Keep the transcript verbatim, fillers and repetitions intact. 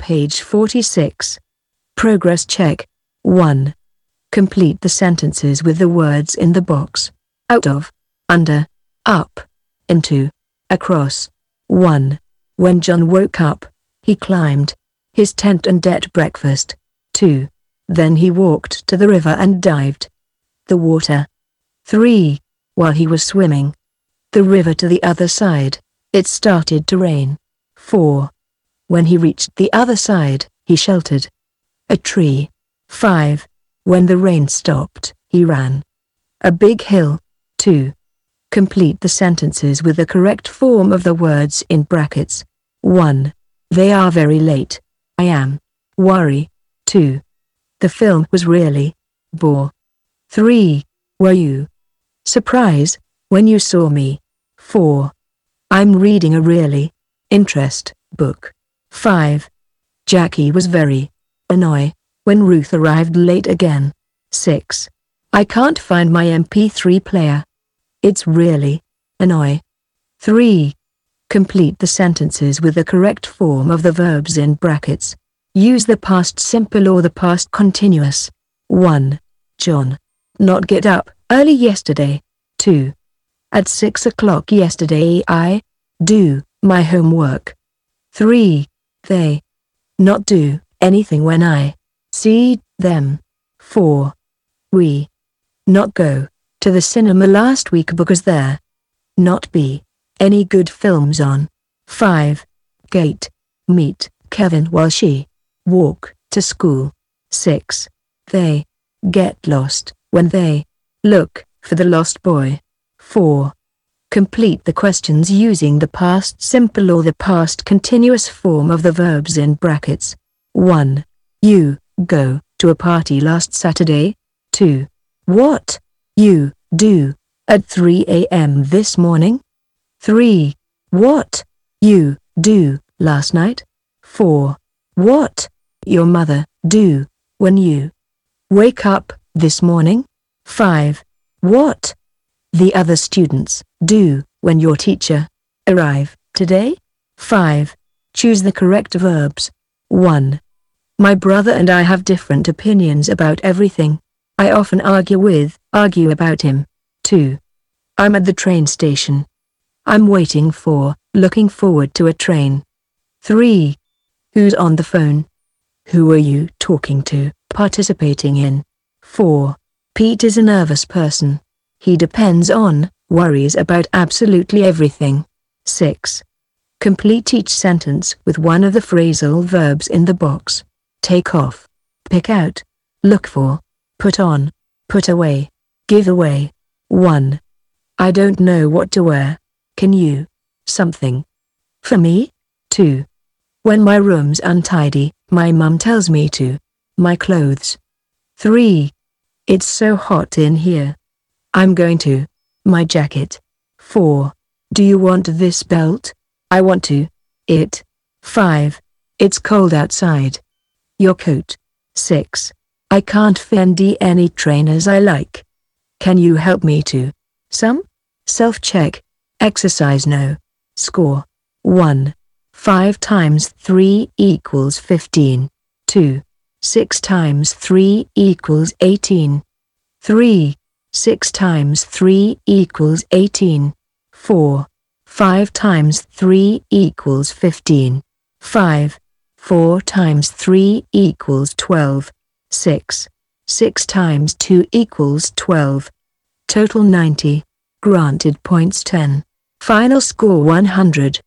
page forty-six. Progress check. one. Complete the sentences with the words in the box. Out of, under, up, into, across. one. When John woke up, he climbed his tent and ate breakfast. two. Then he walked to the river and dived the water. three. While he was swimming the river to the other side, it started to rain. four. When he reached the other side, he sheltered a tree. five. When the rain stopped, he ran a big hill. two. Complete the sentences with the correct form of the words in brackets. one. They are very late. I am worry. two. The film was really bore. three. Were you surprised when you saw me? four. I'm reading a really interest book. five. Jackie was very annoyed when Ruth arrived late again. six. I can't find my M P three player. It's really annoying. three. Complete the sentences with the correct form of the verbs in brackets. Use the past simple or the past continuous. one. John not get up early yesterday. two. At six o'clock yesterday I do my homework. three. They not do anything when I see them. four. We not go to the cinema last week because there not be any good films on. five. Kate meet Kevin while she walk to school. six. They get lost when they look for the lost boy. four. Complete the questions using the past simple or the past continuous form of the verbs in brackets. one. You go to a party last Saturday. two. What you do at three a m this morning. three. What you do last night. four. What your mother do when you wake up this morning. five. What the other students do when your teacher arrive today. five. Choose the correct verbs. one. My brother and I have different opinions about everything. I often argue with, argue about him. two. I'm at the train station. I'm waiting for, looking forward to a train. three. Who's on the phone? Who are you talking to, participating in? four. Pete is a nervous person. He depends on, worries about absolutely everything. six. Complete each sentence with one of the phrasal verbs in the box. Take off, pick out, look for, put on, put away, give away. one. I don't know what to wear. Can you? Something. For me? two. When my room's untidy, my mum tells me to. My clothes. three. It's so hot in here. I'm going to. My jacket. four. Do you want this belt? I want to. It. five. It's cold outside. Your coat. six. I can't find any trainers I like. Can you help me to? Some? Self-check. Exercise no. Score. one. five times three equals fifteen. two. six times three equals eighteen. three. six times three equals eighteen. four. five times three equals fifteen. five. four times three equals twelve. six. six times two equals twelve. Total ninety. Granted points ten. Final score one hundred.